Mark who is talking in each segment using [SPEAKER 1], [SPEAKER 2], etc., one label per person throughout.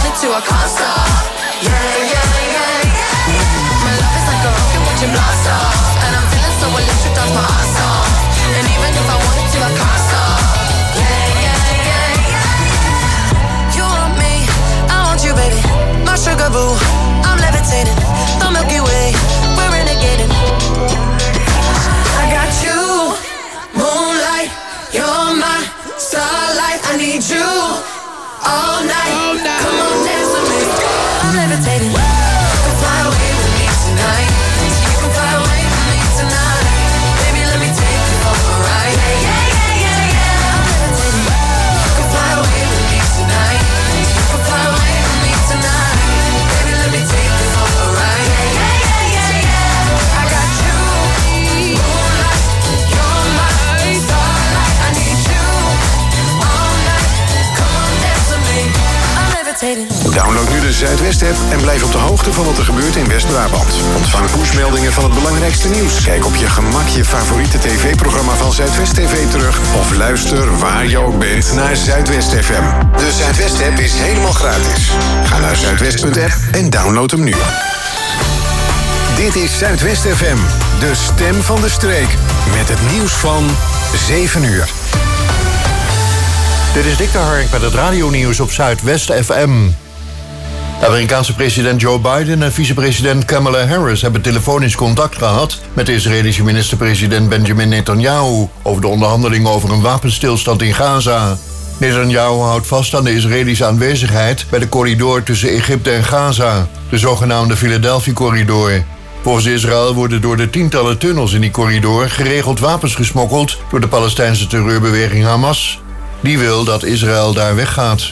[SPEAKER 1] wanted to, I can't stop. Yeah, yeah, yeah, yeah. My love is like a rocket watching blast off, and I'm feeling so electric, that's my ass off. And even if I wanted to, I can't stop. Yeah, yeah, yeah, yeah. You want me, I want you, baby. My sugar boo, I'm levitating. The Milky Way, we're renegading. I got you, moonlight, you're my starlight. I need you all night. Come on, dance with me. I'm levitating. You can fly away with me tonight. You can fly away with me tonight. Baby, let me take you for a ride. Yeah, yeah, yeah, yeah, yeah. I'm levitating. You can fly away with me tonight. You can fly away with me tonight. Baby, let me take you for a ride. Yeah, yeah, yeah, yeah, yeah. I got you, moonlight, you're my starlight. I need you all night. Come on, dance with me. I'm levitating.
[SPEAKER 2] Download nu de Zuidwest-app en blijf op de hoogte van wat er gebeurt in West-Brabant. Ontvang pushmeldingen van het belangrijkste nieuws. Kijk op je gemak je favoriete tv-programma van Zuidwest TV terug. Of luister waar je ook bent naar Zuidwest FM. De Zuidwest-app is helemaal gratis. Ga naar zuidwest.app en download hem nu. Dit is Zuidwest FM, de stem van de streek. Met het nieuws van 7 uur.
[SPEAKER 3] Dit is Dick de Hark met het radionieuws op Zuidwest FM. De Amerikaanse president Joe Biden en vicepresident Kamala Harris hebben telefonisch contact gehad met de Israëlische minister-president Benjamin Netanyahu over de onderhandelingen over een wapenstilstand in Gaza. Netanyahu houdt vast aan de Israëlische aanwezigheid bij de corridor tussen Egypte en Gaza, de zogenaamde Philadelphia-corridor. Volgens Israël worden door de tientallen tunnels in die corridor geregeld wapens gesmokkeld door de Palestijnse terreurbeweging Hamas. Die wil dat Israël daar weggaat.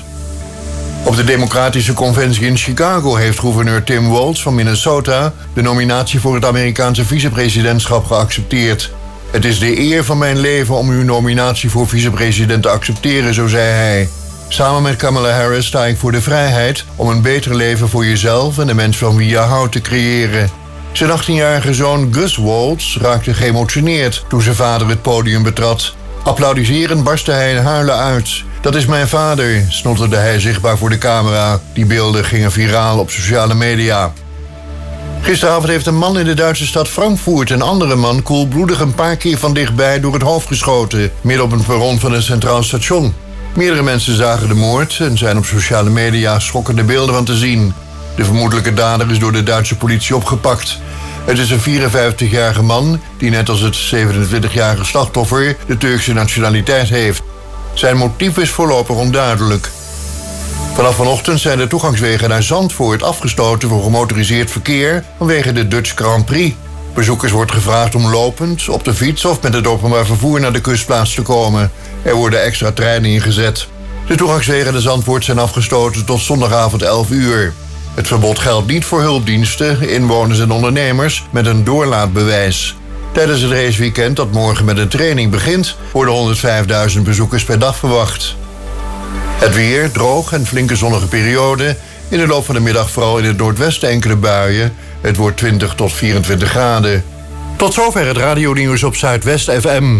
[SPEAKER 3] Op de Democratische Conventie in Chicago heeft gouverneur Tim Walz van Minnesota de nominatie voor het Amerikaanse vicepresidentschap geaccepteerd. Het is de eer van mijn leven om uw nominatie voor vicepresident te accepteren, zo zei hij. Samen met Kamala Harris sta ik voor de vrijheid om een beter leven voor jezelf en de mens van wie je houdt te creëren. Zijn 18-jarige zoon Gus Walz raakte geëmotioneerd toen zijn vader het podium betrad. Applaudisserend barstte hij in huilen uit. Dat is mijn vader, snotterde hij zichtbaar voor de camera. Die beelden gingen viraal op sociale media. Gisteravond heeft een man in de Duitse stad Frankfurt een andere man koelbloedig een paar keer van dichtbij door het hoofd geschoten, midden op een perron van een centraal station. Meerdere mensen zagen de moord en zijn op sociale media schokkende beelden van te zien. De vermoedelijke dader is door de Duitse politie opgepakt. Het is een 54-jarige man die net als het 27-jarige slachtoffer de Turkse nationaliteit heeft. Zijn motief is voorlopig onduidelijk. Vanaf vanochtend zijn de toegangswegen naar Zandvoort afgesloten voor gemotoriseerd verkeer vanwege de Dutch Grand Prix. Bezoekers wordt gevraagd om lopend, op de fiets of met het openbaar vervoer naar de kustplaats te komen. Er worden extra treinen ingezet. De toegangswegen naar Zandvoort zijn afgesloten tot zondagavond 11 uur. Het verbod geldt niet voor hulpdiensten, inwoners en ondernemers met een doorlaatbewijs. Tijdens het raceweekend dat morgen met een training begint, worden 105.000 bezoekers per dag verwacht. Het weer, droog en flinke zonnige periode. In de loop van de middag vooral in het noordwesten enkele buien. Het wordt 20 tot 24 graden. Tot zover het radionieuws op Zuidwest FM.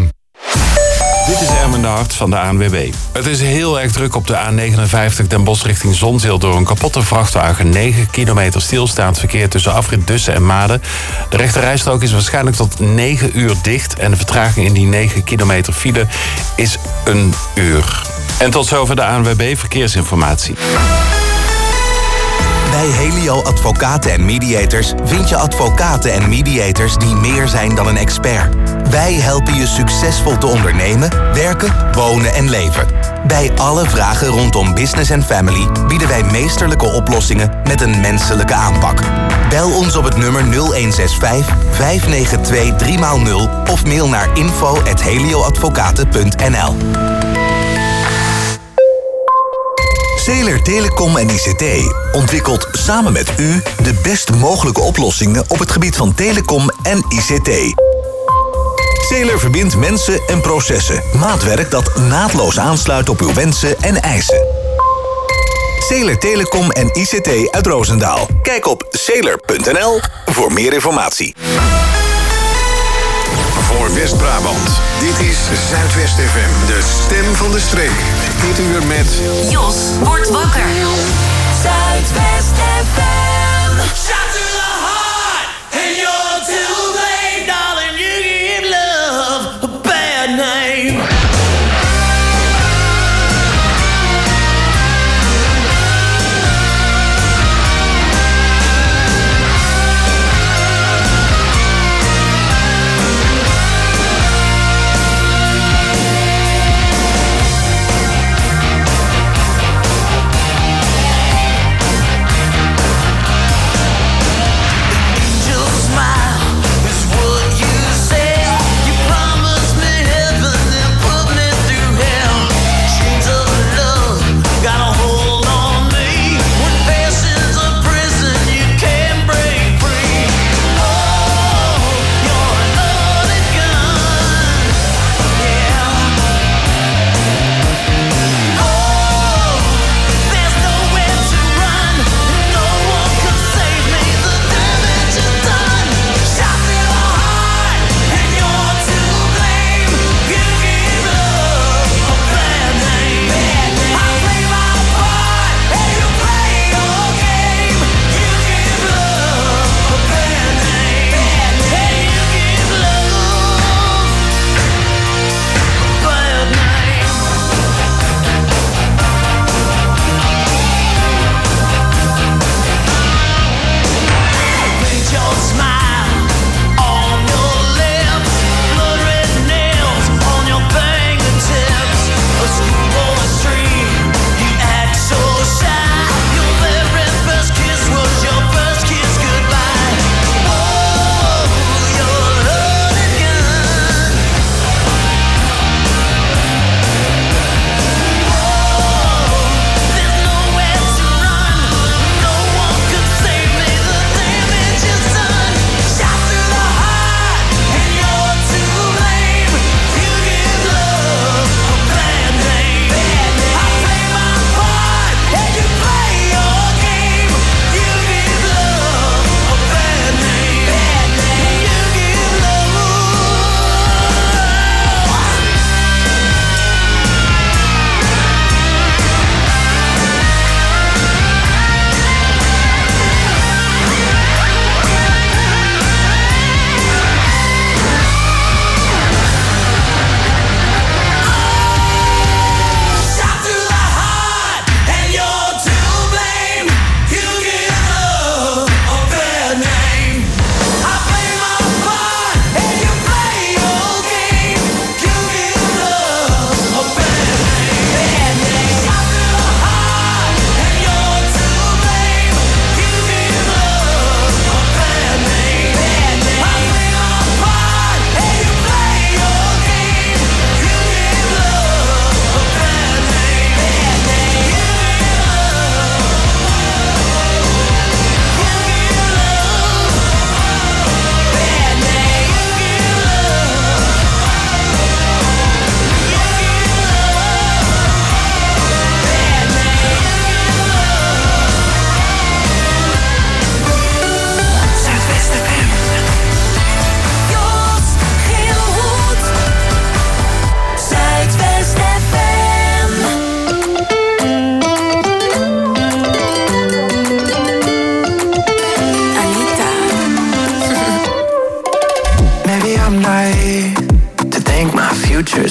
[SPEAKER 4] Dit is Ermen de Hart van de ANWB. Het is heel erg druk op de A59 Den Bosch richting Zonzeel door een kapotte vrachtwagen. 9 kilometer stilstaand verkeer tussen afrit Dussen en Maden. De rechterrijstrook is waarschijnlijk tot 9 uur dicht. En de vertraging in die 9 kilometer file is 1 uur. En tot zover de ANWB Verkeersinformatie.
[SPEAKER 5] Bij Helio Advocaten en Mediators vind je advocaten en mediators die meer zijn dan een expert. Wij helpen je succesvol te ondernemen, werken, wonen en leven. Bij alle vragen rondom business en family bieden wij meesterlijke oplossingen met een menselijke aanpak. Bel ons op het nummer 0165 592 3x0 of mail naar info@helioadvocaten.nl. Zeeler Telecom en ICT ontwikkelt samen met u de best mogelijke oplossingen op het gebied van telecom en ICT. Zeeler verbindt mensen en processen. Maatwerk dat naadloos aansluit op uw wensen en eisen. Zeeler Telecom en ICT uit Roosendaal. Kijk op zeeler.nl voor meer informatie.
[SPEAKER 2] Voor West-Brabant. Dit is Zuidwest FM, de stem van de streek. Dit uur met
[SPEAKER 1] Jos wordt wakker.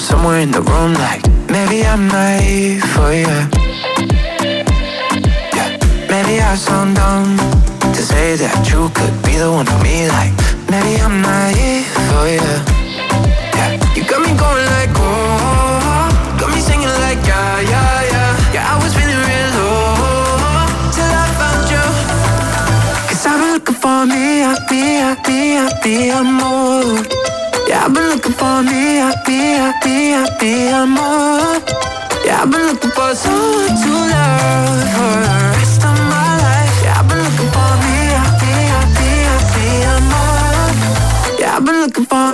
[SPEAKER 6] somewhere in the room like, maybe I'm naive for you. Yeah, maybe I sound dumb to say that you could be the one for me. Like, maybe I'm naive for you. Yeah, you got me going like, oh, got me singing like, yeah, yeah, yeah. Yeah, I was feeling real low till I found you. 'Cause I've been looking for me, more. Yeah, I've been looking for me, more. Yeah, I've been looking for someone to love for the rest of my life. Yeah, I've been looking for me, more. Yeah, I've been looking for.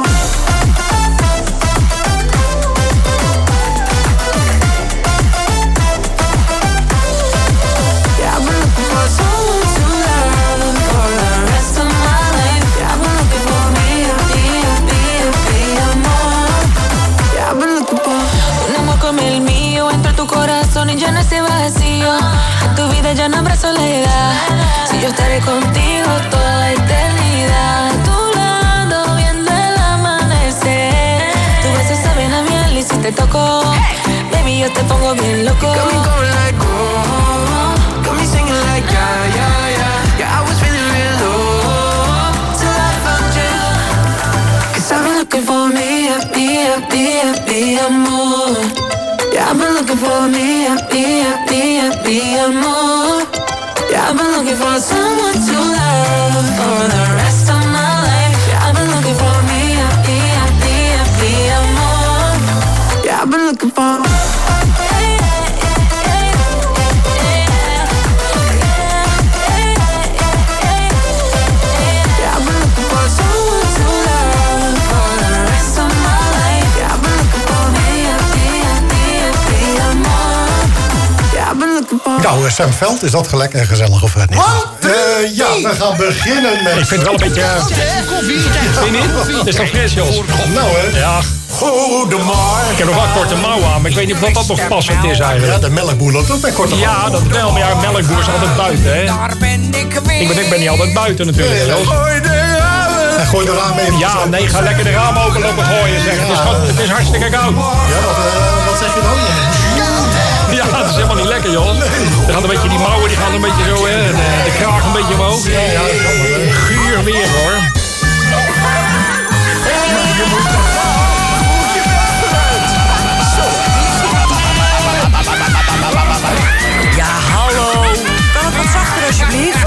[SPEAKER 6] Yeah, I've been looking for someone to love for the rest of my life. Yeah, I've been looking for me, more. Yeah, I've been looking for.
[SPEAKER 1] Un amor como el mío entre tu corazón y llena ese vacío. En tu vida ya no habrá soledad. Si yo estaré contigo toda la eternidad. A tu lado viendo el amanecer. Tu beso sabe a miel y si te toco, baby, yo te pongo bien loco.
[SPEAKER 6] Got me going like, oh, got me singing like, yeah, yeah, yeah. Yeah, I was feeling real low till I found you. 'Cause I've been looking for me, more. Yeah, I've been looking for me, more. Yeah, I've been looking for someone to love for the rest of my life. Yeah, I've been looking for me, more. Yeah, I've been looking for.
[SPEAKER 7] Nou, Sam Veld, is dat gelijk en gezellig of niet?
[SPEAKER 3] Wat? Ja, we gaan beginnen met...
[SPEAKER 8] Ik vind het wel een beetje... Koffie. Vind je niet? Het is toch fris, Jos?
[SPEAKER 3] Nou, hè?
[SPEAKER 8] Ja.
[SPEAKER 3] Goedemorgen.
[SPEAKER 8] Ik heb nog wel korte mouwen aan, maar ik weet niet of dat nog passend is eigenlijk.
[SPEAKER 7] Ja, de melkboer loopt ook bij korte mouwen.
[SPEAKER 8] Ja, dat wel, maar ja, melkboer is altijd buiten, hè. Ik ben niet altijd buiten natuurlijk, Jos.
[SPEAKER 7] En gooi de raam even.
[SPEAKER 8] Ja, nee, ga lekker de raam open lopen gooien, zeg. Het is hartstikke koud.
[SPEAKER 7] Ja, wat zeg je dan?
[SPEAKER 8] Ja, het is helemaal niet lekker, joh. Dan gaat een beetje die mouwen, die gaan een beetje zo, hè. De kraag een beetje omhoog. Ja, guur weer, hoor.
[SPEAKER 9] Ja, hallo. Kan het wat zachter, alsjeblieft?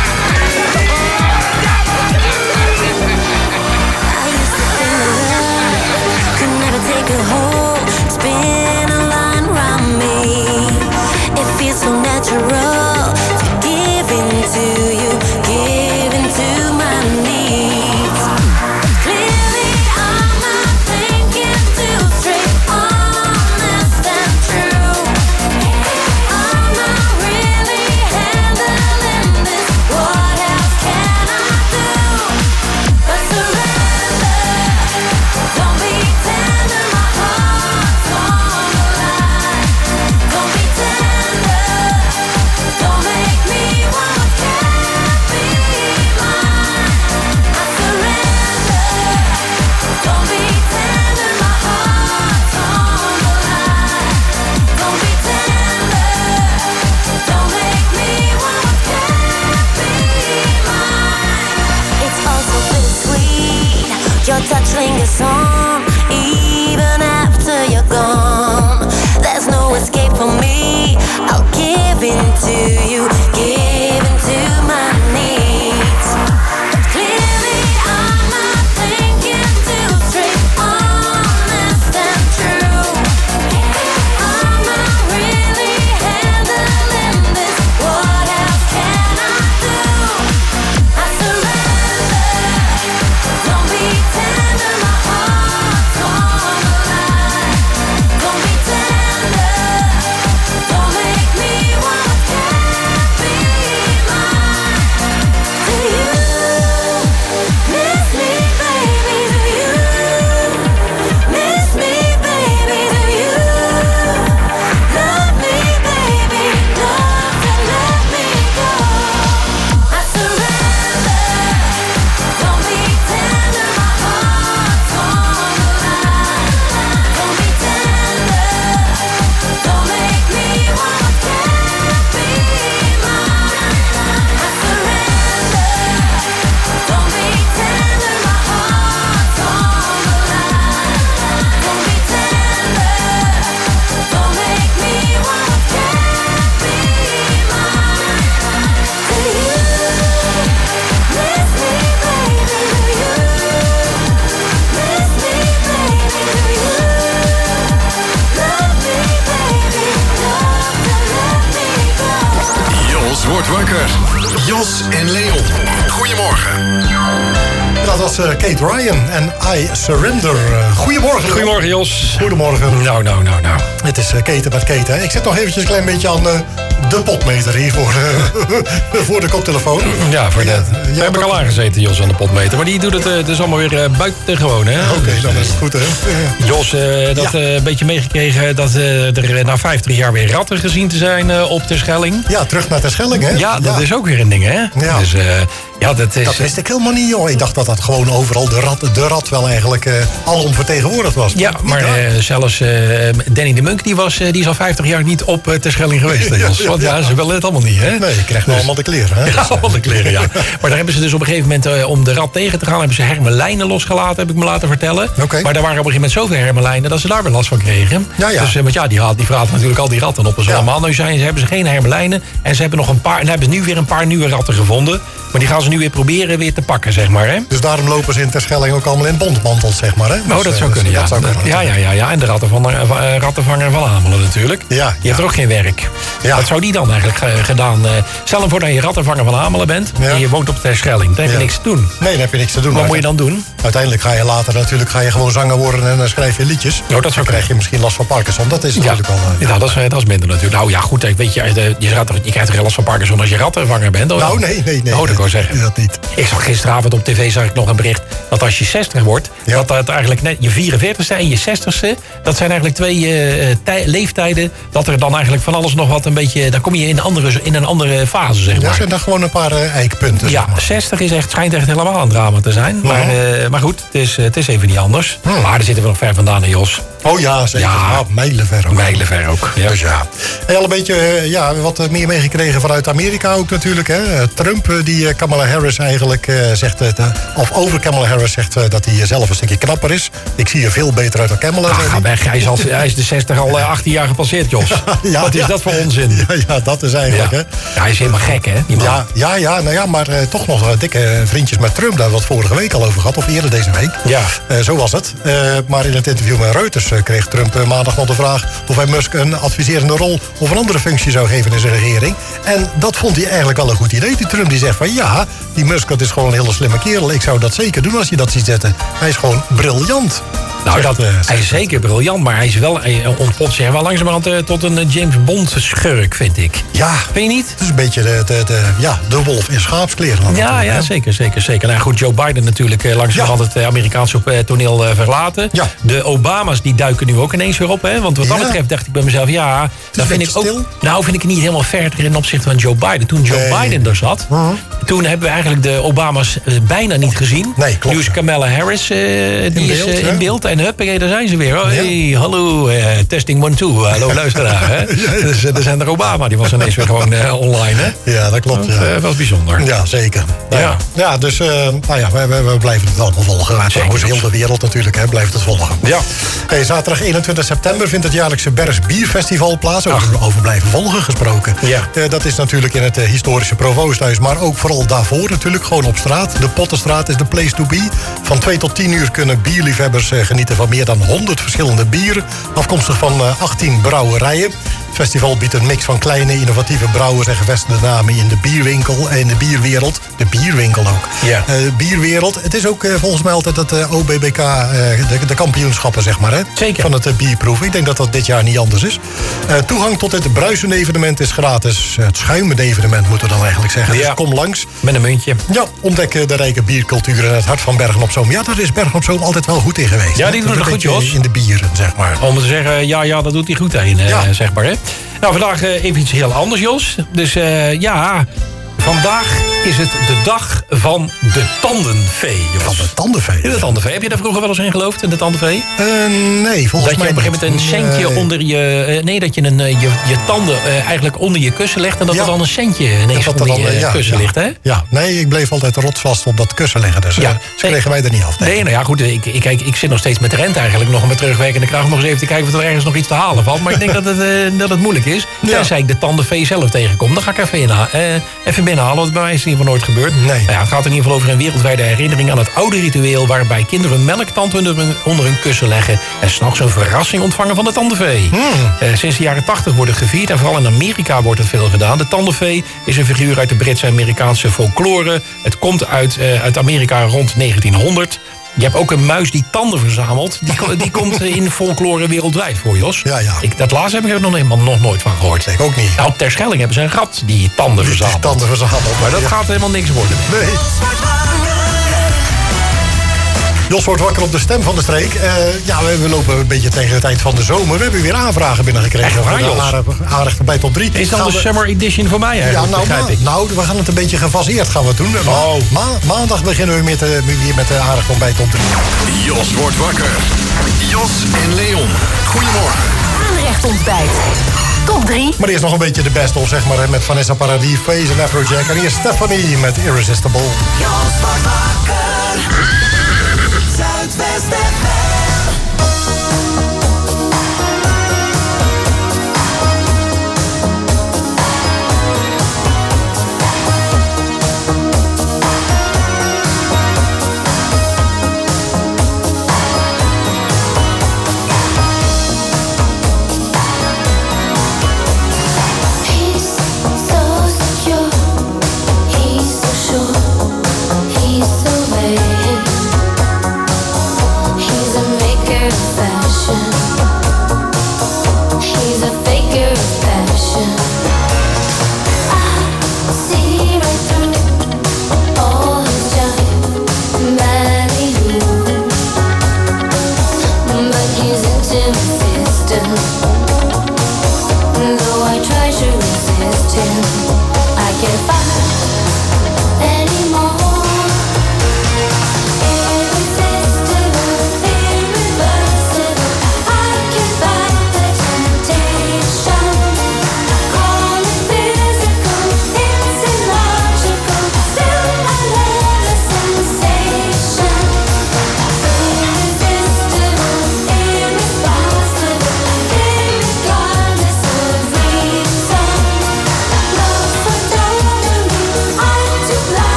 [SPEAKER 1] So natural to give into you, give into my needs. Clearly I'm not thinking too straight, honest and true. I'm not really handling this. What else can I do but surrender? Don't be tender, my heart's on the line. Don't be tender. Don't make me what can't be mine. I surrender. Don't be tender, my heart's on the line. Don't be tender. Don't make me what can't be mine. It's all so bittersweet. Your touch lingers on, even after you're gone. There's no escape for me. I'll give in to you, give in to my needs. Clearly I'm not thinking too straight, honest and true. I'm not really handling this. What else can I do? I surrender. Don't be tender, my heart.
[SPEAKER 2] wakker. Jos en Leon. Goedemorgen.
[SPEAKER 7] Dat was Kate Ryan en I Surrender. Goedemorgen.
[SPEAKER 8] Goedemorgen, Jos.
[SPEAKER 7] Goedemorgen.
[SPEAKER 8] Nou.
[SPEAKER 7] Het is Kate met Kate. Hè. Ik zit nog eventjes een klein beetje aan de potmeter hier voor de koptelefoon.
[SPEAKER 8] Ja, voor dat. Daar heb ik al aangezeten, Jos, aan de potmeter. Maar die doet het dus allemaal weer buitengewoon, hè?
[SPEAKER 7] Oké, dan is het goed, hè?
[SPEAKER 8] Jos, een beetje meegekregen dat er na 50 jaar weer ratten gezien te zijn op Terschelling.
[SPEAKER 7] Ja, terug naar Terschelling, hè?
[SPEAKER 8] Ja, dat is ook weer een ding, hè?
[SPEAKER 7] Ja.
[SPEAKER 8] Dus, dat is...
[SPEAKER 7] Dat wist ik helemaal niet, joh. Ik dacht dat dat gewoon overal de rat wel eigenlijk alom vertegenwoordigd was.
[SPEAKER 8] Ja, maar zelfs Danny de Munk, die is al 50 jaar niet op Terschelling geweest, Jos. Want ja, ze willen het allemaal niet, hè?
[SPEAKER 7] Nee, je krijgt nou allemaal de kleren, hè?
[SPEAKER 8] Ja, allemaal de kleren, ja. Maar daar hebben ze dus op een gegeven moment, om de rat tegen te gaan, hebben ze hermelijnen losgelaten, heb ik me laten vertellen.
[SPEAKER 7] Okay.
[SPEAKER 8] Maar daar waren op een gegeven moment zoveel hermelijnen dat ze daar weer last van kregen.
[SPEAKER 7] Ja.
[SPEAKER 8] Dus want ja, die vraten natuurlijk al die ratten op. Dus allemaal. Nu hebben ze geen hermelijnen. En ze hebben nog een paar. En hebben ze nu weer een paar nieuwe ratten gevonden. Maar die gaan ze nu weer proberen weer te pakken, zeg maar. Hè?
[SPEAKER 7] Dus daarom lopen ze in Terschelling ook allemaal in bontmantels, zeg maar. Hè?
[SPEAKER 8] Nou, dat zou kunnen, ja.
[SPEAKER 7] Dat zou kunnen,
[SPEAKER 8] ja. En de rattenvanger van Hamelen natuurlijk.
[SPEAKER 7] Ja.
[SPEAKER 8] Die heeft er ook geen werk.
[SPEAKER 7] Ja.
[SPEAKER 8] Wat zou die dan eigenlijk gedaan? Stel hem voor dat je rattenvanger van Hamelen bent. Ja. En je woont op Terschelling. Dan heb je niks te doen.
[SPEAKER 7] Nee, dan heb je niks te doen.
[SPEAKER 8] Wat moet je dan doen?
[SPEAKER 7] Uiteindelijk ga je later natuurlijk gewoon zanger worden en dan schrijf je liedjes.
[SPEAKER 8] Nou, dat
[SPEAKER 7] dan krijg je misschien last van Parkinson. Dat is natuurlijk wel...
[SPEAKER 8] Ja, dat is minder natuurlijk. Nou ja, goed, weet je krijgt toch geen last van Parkinson als je rattenvanger bent? Of?
[SPEAKER 7] Nou, nee.
[SPEAKER 8] Oh, dat kan ik zeggen.
[SPEAKER 7] Dat niet.
[SPEAKER 8] Ik zag gisteravond op tv nog een bericht dat als je 60 wordt, dat eigenlijk net je 44ste en je 60ste, dat zijn eigenlijk twee leeftijden, dat er dan eigenlijk van alles nog wat een beetje, dan kom je in een andere fase, zeg maar.
[SPEAKER 7] Ja, zijn daar gewoon een paar eikpunten.
[SPEAKER 8] Ja,
[SPEAKER 7] zeg maar.
[SPEAKER 8] 60 schijnt echt helemaal een drama te zijn. Maar goed, het is even niet anders. Maar daar zitten we nog ver vandaan, hè, Jos.
[SPEAKER 7] Oh ja, zeker. Ja, mijlenver ook.
[SPEAKER 8] Mijlenver ook. Ja.
[SPEAKER 7] Dus ja. En al een beetje wat meer meegekregen vanuit Amerika ook natuurlijk. Hè. Trump die Kamala Harris eigenlijk zegt, of over Kamala Harris zegt dat hij zelf een stukje knapper is. Ik zie er veel beter uit dan Kamala.
[SPEAKER 8] Ga weg, hij is de 60 al 18 jaar gepasseerd, Jos. Wat is dat voor onzin?
[SPEAKER 7] Ja, dat is eigenlijk. Hè.
[SPEAKER 8] Ja, hij is helemaal gek, hè?
[SPEAKER 7] Maar toch nog dikke vriendjes met Trump. Daar hebben we het vorige week al over gehad, of eerder deze week.
[SPEAKER 8] Ja.
[SPEAKER 7] Zo was het. Maar in het interview met Reuters kreeg Trump maandag nog de vraag of hij Musk een adviserende rol of een andere functie zou geven in zijn regering. En dat vond hij eigenlijk wel een goed idee. Die Trump die zegt van ja, die Musk dat is gewoon een hele slimme kerel. Ik zou dat zeker doen als je dat ziet zetten. Hij is gewoon briljant.
[SPEAKER 8] Nou, hij is zeker briljant, maar hij ontpopt zich wel langzamerhand tot een James Bond schurk, vind ik.
[SPEAKER 7] Ja.
[SPEAKER 8] Vind je niet?
[SPEAKER 7] Het is een beetje de wolf in schaapskleren.
[SPEAKER 8] Ja, zeker. Nou goed, Joe Biden natuurlijk langzamerhand het Amerikaanse toneel verlaten.
[SPEAKER 7] Ja.
[SPEAKER 8] De Obama's die duiken nu ook ineens weer op, hè? Want wat dat betreft dacht ik bij mezelf, dat vind ik ook.
[SPEAKER 7] Stil.
[SPEAKER 8] Nou, vind ik het niet helemaal ver in opzichte van Joe Biden. Toen Joe Biden er zat, toen hebben we eigenlijk de Obama's bijna niet gezien.
[SPEAKER 7] Nee, klopt.
[SPEAKER 8] Nu is Kamala Harris die is in beeld. En huppakee, daar zijn ze weer. Oh, hey, hallo, testing 1, 2. Hallo, luisteraar. Hè? Dus er zijn er Obama, die was ineens weer gewoon online. Hè?
[SPEAKER 7] Ja, dat klopt.
[SPEAKER 8] Dat was bijzonder.
[SPEAKER 7] Ja, zeker. Ja, dus we blijven het allemaal volgen. Trouwens, heel de wereld natuurlijk blijft het volgen.
[SPEAKER 8] Ja.
[SPEAKER 7] Hey, zaterdag 21 september vindt het jaarlijkse Bergs Bierfestival plaats. Over blijven volgen gesproken.
[SPEAKER 8] Ja.
[SPEAKER 7] Dat is natuurlijk in het historische Provoosthuis, maar ook vooral daarvoor natuurlijk. Gewoon op straat. De Pottenstraat is de place to be. Van 2 tot 10 uur kunnen bierliefhebbers genieten van meer dan 100 verschillende bieren. Afkomstig van 18 brouwerijen. Het festival biedt een mix van kleine, innovatieve brouwers en gevestigde namen in de bierwinkel en de bierwereld. De bierwinkel ook.
[SPEAKER 8] Ja.
[SPEAKER 7] Bierwereld. Het is ook volgens mij altijd het OBBK, de kampioenschappen, zeg maar. Hè?
[SPEAKER 8] Zeker.
[SPEAKER 7] Van het bierproeven. Ik denk dat dat dit jaar niet anders is. Toegang tot dit bruisende evenement is gratis. Het schuimende evenement moeten we dan eigenlijk zeggen.
[SPEAKER 8] Ja.
[SPEAKER 7] Dus kom langs.
[SPEAKER 8] Met een muntje.
[SPEAKER 7] Ja, ontdek de rijke biercultuur in het hart van Bergen op Zoom. Ja, daar is Bergen op Zoom altijd wel goed in geweest.
[SPEAKER 8] Ja, die doen het goed, Jos.
[SPEAKER 7] In de bieren, zeg maar.
[SPEAKER 8] Om te zeggen, ja, dat doet hij goed heen, zeg maar. Hè? Nou, vandaag even iets heel anders, Jos. Dus vandaag is het de dag van de tandenvee, Jos.
[SPEAKER 7] Van de tandenvee?
[SPEAKER 8] De tandenvee. Heb je daar vroeger wel eens in geloofd, in de tandenvee?
[SPEAKER 7] Nee, volgens mij
[SPEAKER 8] dat je op een gegeven moment een centje onder je... Nee, dat je je tanden eigenlijk onder je kussen legt... en dat er dan een centje ineens onder je kussen ligt, hè?
[SPEAKER 7] Ja, nee, ik bleef altijd rotsvast op dat kussen liggen. Dus ze kregen wij er niet af.
[SPEAKER 8] Nee, nou ja, goed. Ik zit nog steeds met de rente eigenlijk nog met terugwerkende kracht... nog eens even te kijken of er ergens nog iets te halen valt. Maar ik denk dat het moeilijk is. Tenzij ik de tandenvee zelf tegenkom. Dan ga ik even binnen binnenhalen, want bij mij is het in ieder geval nooit gebeurd.
[SPEAKER 7] Nee.
[SPEAKER 8] Nou ja, het gaat in ieder geval over een wereldwijde herinnering aan het oude ritueel waarbij kinderen een melktand onder hun kussen leggen en 's nachts een verrassing ontvangen van de tandenfee. Sinds de jaren 80 wordt het gevierd en vooral in Amerika wordt het veel gedaan. De tandenfee is een figuur uit de Britse en Amerikaanse folklore. Het komt uit Amerika rond 1900. Je hebt ook een muis die tanden verzamelt. Die komt in folklore wereldwijd voor, Jos.
[SPEAKER 7] Ja.
[SPEAKER 8] Dat laatste heb ik er nog nooit van gehoord.
[SPEAKER 7] Ik ook niet.
[SPEAKER 8] Nou, op Terschelling hebben ze een rat die tanden verzamelt.
[SPEAKER 7] Tanden verzameld.
[SPEAKER 8] Maar dat gaat helemaal niks worden.
[SPEAKER 7] Nee. Jos wordt wakker op de stem van de streek. We lopen een beetje tegen het eind van de zomer. We hebben weer aanvragen binnengekregen.
[SPEAKER 8] Echt waar, Jos?
[SPEAKER 7] Aardig bij top 3.
[SPEAKER 8] Is dan de Summer Edition voor mij eigenlijk, begrijp ik?
[SPEAKER 7] Nou, we gaan het een beetje gefaseerd gaan we doen. Maandag beginnen we weer met de aardig bij top 3.
[SPEAKER 2] Jos wordt wakker. Jos en Leon. Goedemorgen.
[SPEAKER 9] Aanrecht ontbijt. Top 3.
[SPEAKER 7] Maar eerst nog een beetje de best-of, zeg maar, met Vanessa Paradis, Face en Afrojack. En hier Stephanie met Irresistible.
[SPEAKER 6] Jos wordt wakker. Zuidwest FM.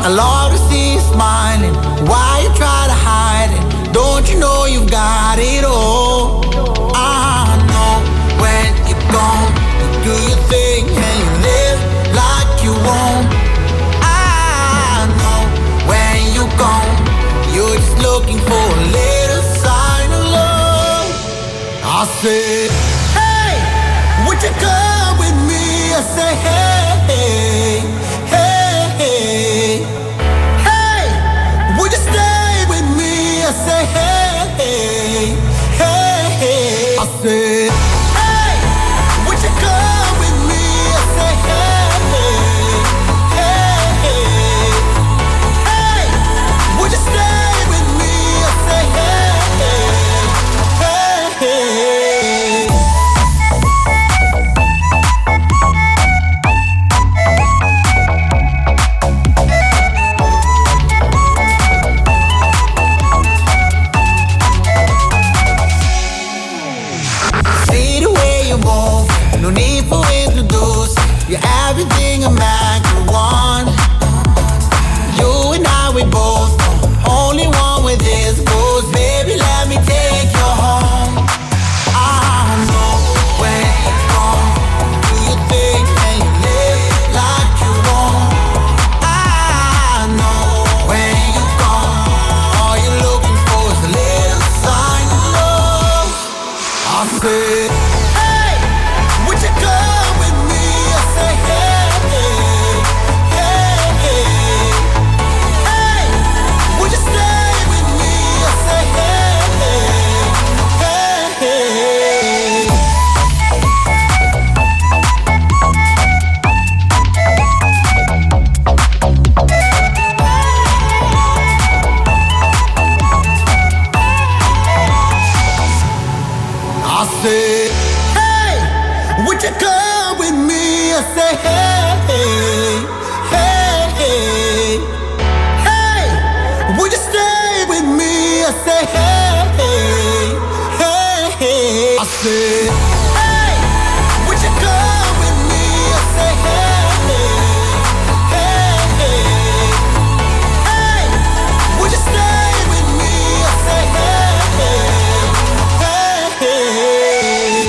[SPEAKER 10] I love to see you smiling. Why you try to hide it? Don't you know you've got it all? I know when you're gone, you do your thing and you live like you won't. I know when you're gone, you're just looking for a little sign of love. I said, hey, would you come with me? I say, hey, hey, hey, hey, would you stay with me? I say, hey, hey, hey, I said, hey, would you come with me? I say, hey, hey, hey, hey, would you stay with me? I say, hey, hey, hey. See the way you move, no need for introduce. You're everything a man could want. You and I, we both only one with this goes. Baby, let me take you home. I know when you're gone, do you think and you live like you won't? I know when you're gone, all you're looking for is a little sign of love. I said, hey, would you come with me? I say, hey, hey, hey, hey, would you stay with me? I say, hey, hey, hey, hey. I said, hey, would you come with me? I say, hey, hey, hey, hey, would you stay with me? I say, hey, hey, hey, I said, hey, would you come with me? I say, hey, hey, hey, would you stay with me? I say, hey, hey, hey.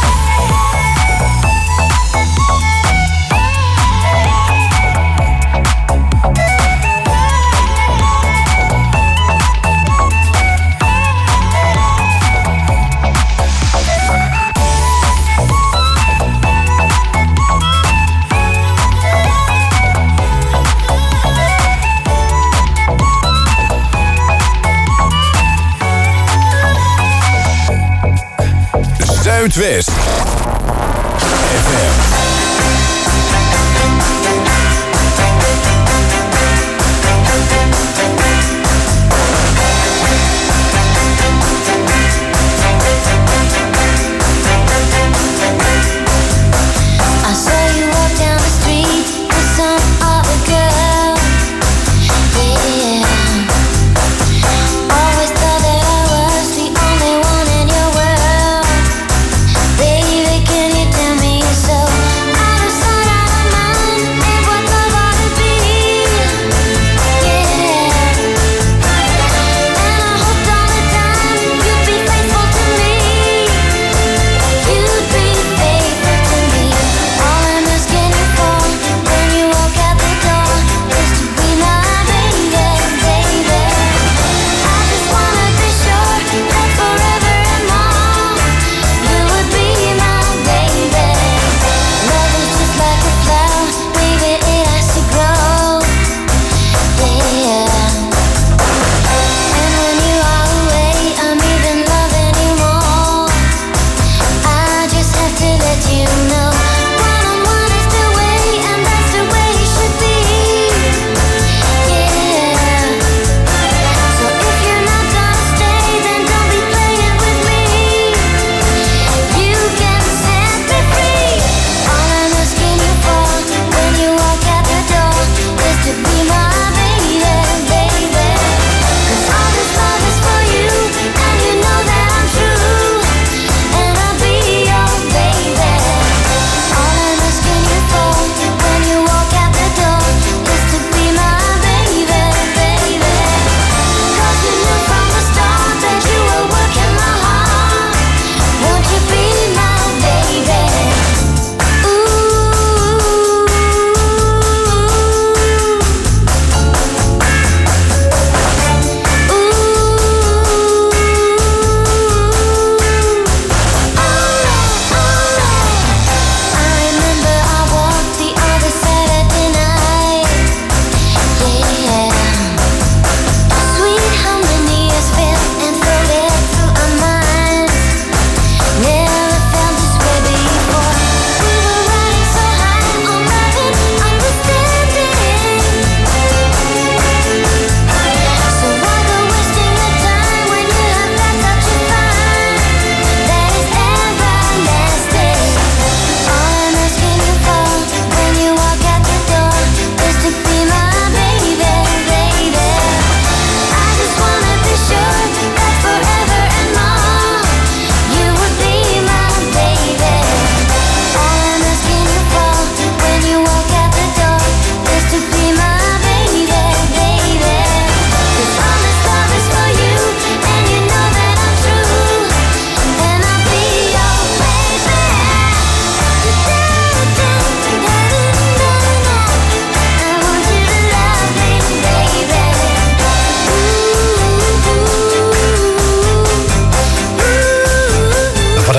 [SPEAKER 5] Zuidwest FM.
[SPEAKER 11] I saw you walk down the street with some other girl. Yeah. Always thought that I was the only one in your world, baby.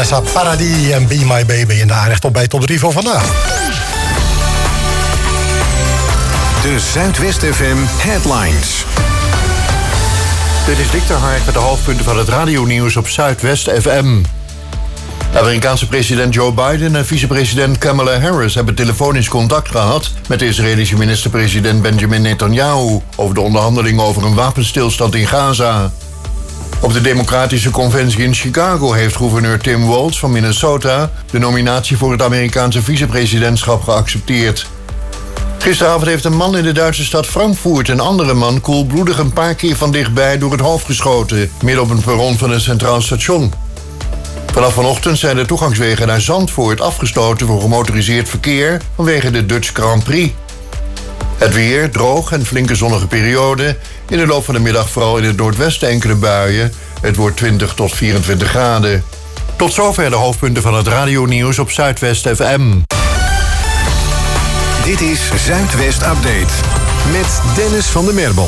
[SPEAKER 7] Vanessa Paradis en Be My Baby in de aanrecht bij top 3 van vandaag.
[SPEAKER 2] De Zuidwest FM Headlines.
[SPEAKER 3] Dit is Dick ter Hark met de hoofdpunten van het radionieuws op Zuidwest FM. De Amerikaanse president Joe Biden en vicepresident Kamala Harris hebben telefonisch contact gehad met de Israëlische minister-president Benjamin Netanyahu over de onderhandelingen over een wapenstilstand in Gaza. Op de Democratische Conventie in Chicago heeft gouverneur Tim Walz van Minnesota de nominatie voor het Amerikaanse vicepresidentschap geaccepteerd. Gisteravond heeft een man in de Duitse stad Frankfurt een andere man koelbloedig een paar keer van dichtbij door het hoofd geschoten, midden op een perron van een centraal station. Vanaf vanochtend zijn de toegangswegen naar Zandvoort afgesloten voor gemotoriseerd verkeer vanwege de Dutch Grand Prix. Het weer, droog en flinke zonnige periode. In de loop van de middag vooral in het noordwesten enkele buien. Het wordt 20 tot 24 graden. Tot zover de hoofdpunten van het radionieuws op Zuidwest FM.
[SPEAKER 2] Dit is Zuidwest Update met Dennis van der Merbel.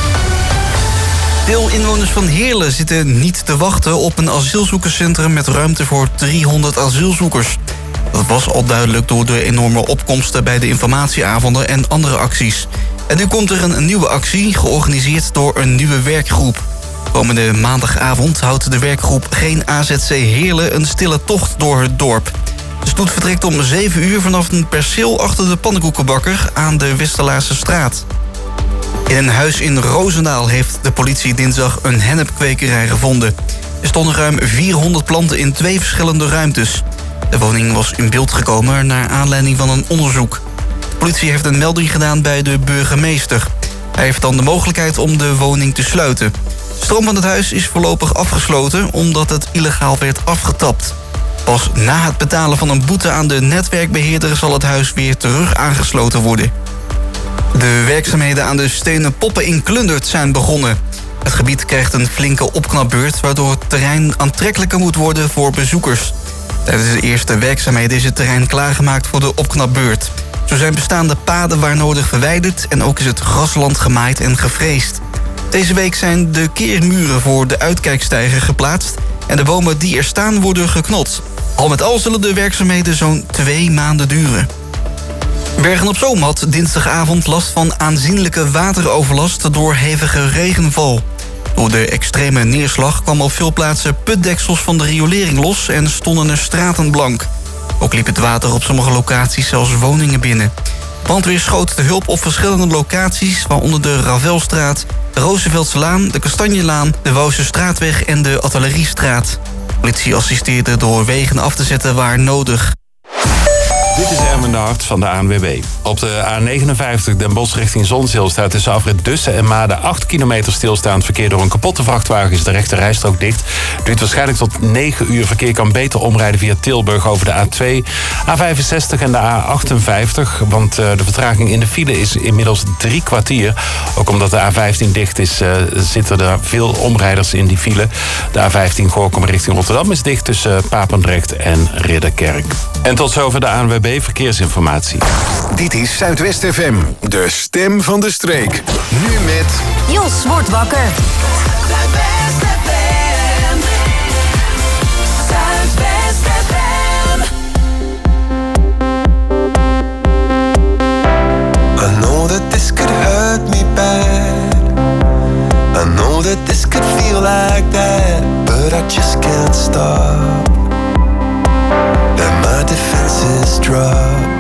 [SPEAKER 12] Veel inwoners van Heerlen zitten niet te wachten op een asielzoekerscentrum met ruimte voor 300 asielzoekers. Dat was al duidelijk door de enorme opkomsten bij de informatieavonden en andere acties. En nu komt er een nieuwe actie, georganiseerd door een nieuwe werkgroep. Komende maandagavond houdt de werkgroep Geen AZC Heerlen een stille tocht door het dorp. De stoet vertrekt om 7 uur vanaf een perceel achter de pannenkoekenbakker aan de Westerlaarse straat. In een huis in Roosendaal heeft de politie dinsdag een hennepkwekerij gevonden. Er stonden ruim 400 planten in 2 verschillende ruimtes. De woning was in beeld gekomen naar aanleiding van een onderzoek. De politie heeft een melding gedaan bij de burgemeester. Hij heeft dan de mogelijkheid om de woning te sluiten. De stroom van het huis is voorlopig afgesloten omdat het illegaal werd afgetapt. Pas na het betalen van een boete aan de netwerkbeheerder zal het huis weer terug aangesloten worden. De werkzaamheden aan de stenen poppen in Klundert zijn begonnen. Het gebied krijgt een flinke opknapbeurt, waardoor het terrein aantrekkelijker moet worden voor bezoekers. Tijdens de eerste werkzaamheden is het terrein klaargemaakt voor de opknapbeurt. Zo zijn bestaande paden waar nodig verwijderd en ook is het grasland gemaaid en gevreesd. Deze week zijn de keermuren voor de uitkijksteiger geplaatst en de bomen die er staan worden geknot. Al met al zullen de werkzaamheden zo'n 2 maanden duren. Bergen-op-Zoom had dinsdagavond last van aanzienlijke wateroverlast door hevige regenval. Door de extreme neerslag kwamen op veel plaatsen putdeksels van de riolering los en stonden er straten blank. Ook liep het water op sommige locaties zelfs woningen binnen. Brandweer schoot de hulp op verschillende locaties, waaronder de Ravelstraat, de Rooseveldslaan, de Kastanjelaan, de Wouwse Straatweg en de Artilleriestraat. De politie assisteerde door wegen af te zetten waar nodig.
[SPEAKER 4] Dit is Erwin de Hart van de ANWB. Op de A59 Den Bosch richting Zonzeel staat tussen afrit Dussen en Maden 8 kilometer stilstaand verkeer door een kapotte vrachtwagen. Is de rechte rijstrook dicht. Duurt waarschijnlijk tot 9 uur. Verkeer kan beter omrijden via Tilburg over de A2, A65 en de A58. Want de vertraging in de file is inmiddels 3 kwartier. Ook omdat de A15 dicht is, zitten er veel omrijders in die file. De A15 Gorinchem richting Rotterdam is dicht tussen Papendrecht en Ridderkerk. En tot zover de ANWB Verkeersinformatie.
[SPEAKER 2] Dit is Zuidwest FM, de stem van de streek. Nu met
[SPEAKER 9] Jos wordt wakker.
[SPEAKER 1] Zuidwest FM. Zuidwest FM.
[SPEAKER 6] I know that this could hurt me bad. I know that this could feel like that, but I just can't stop. Let my defenses drop.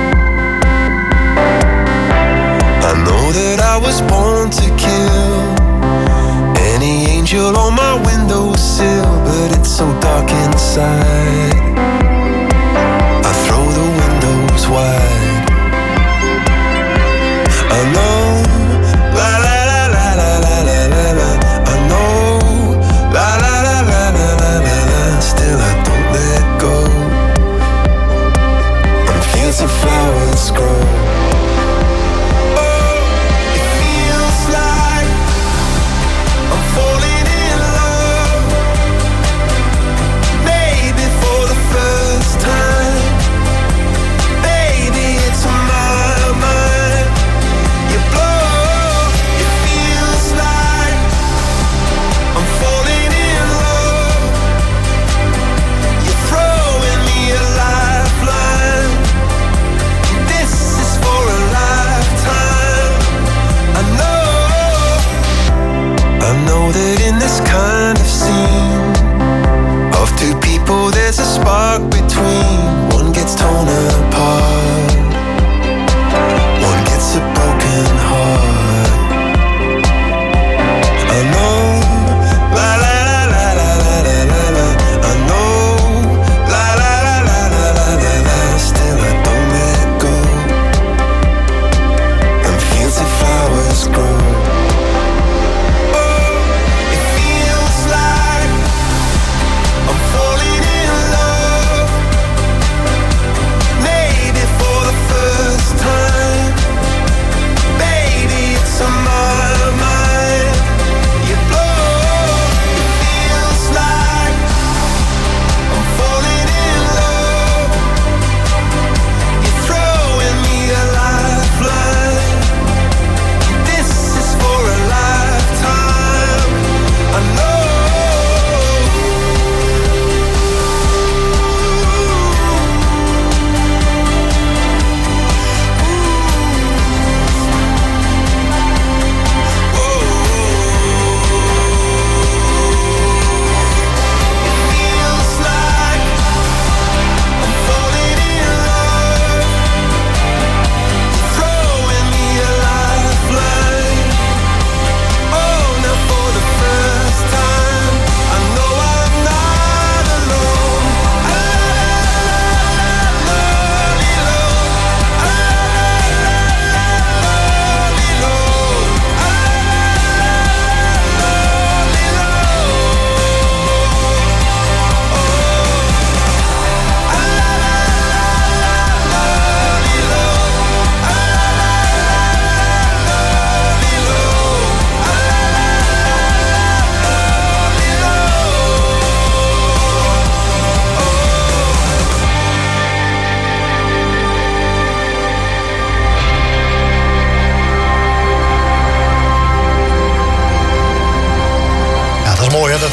[SPEAKER 6] I know that I was born to kill any angel on my windowsill, but it's so dark inside. I throw the windows wide. I know, la la la la la la la la la. I know, la la la la la la la la. Still I don't let go. On fields of flowers grow. Oh, it feels like I'm falling in love. Maybe for the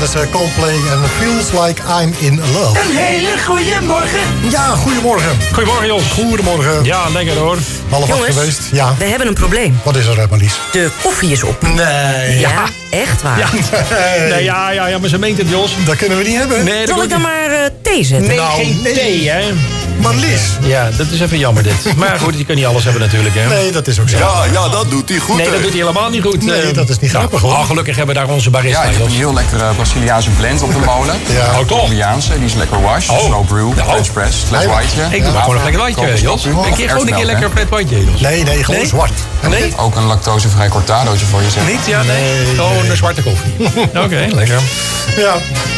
[SPEAKER 7] is Coldplay en Feels Like I'm in Love.
[SPEAKER 8] Een hele goede morgen.
[SPEAKER 7] Ja, goedemorgen.
[SPEAKER 8] Goedemorgen, Jos.
[SPEAKER 7] Goedemorgen.
[SPEAKER 8] Ja, lekker hoor.
[SPEAKER 7] Half acht
[SPEAKER 9] Jongens,
[SPEAKER 7] geweest. Ja.
[SPEAKER 9] we hebben een probleem.
[SPEAKER 7] Wat is er, Marlies?
[SPEAKER 9] De koffie is op.
[SPEAKER 7] Nee.
[SPEAKER 9] Ja, echt waar.
[SPEAKER 8] Ja. Nee, ja, maar ze meent het, Jos.
[SPEAKER 7] Dat kunnen we niet hebben.
[SPEAKER 8] Nee,
[SPEAKER 9] Zal ik dan maar thee zetten?
[SPEAKER 8] Nee,
[SPEAKER 7] Nou,
[SPEAKER 8] geen
[SPEAKER 7] nee.
[SPEAKER 8] thee, hè?
[SPEAKER 7] Marlies.
[SPEAKER 8] Ja, dat is even jammer dit. Maar goed, je kan niet alles hebben natuurlijk, hè?
[SPEAKER 7] Nee, dat is ook zo.
[SPEAKER 13] Ja, dat doet hij goed.
[SPEAKER 8] Nee, dat doet hij helemaal niet goed.
[SPEAKER 7] Nee, dat is niet grappig, hoor.
[SPEAKER 8] Oh, gelukkig hebben we daar onze barista.
[SPEAKER 13] Ja, ik heb
[SPEAKER 8] Jos.
[SPEAKER 13] een heel lekkere Braziliaanse blend op de molen.
[SPEAKER 7] Ja.
[SPEAKER 8] Oh, toch?
[SPEAKER 13] Braziliaanse, die is lekker wash. Slow brew, French press, flat whiteje.
[SPEAKER 8] Ik doe maar gewoon een flat whiteje, Jos. Een keer gewoon een keer lekker flat whiteje, Jos.
[SPEAKER 7] Nee, gewoon zwart.
[SPEAKER 8] Nee?
[SPEAKER 13] Ook een lactosevrij cortadootje voor je zetten.
[SPEAKER 8] Niet? Ja, nee. Gewoon een zwarte koffie. Oké, lekker.
[SPEAKER 7] Ja.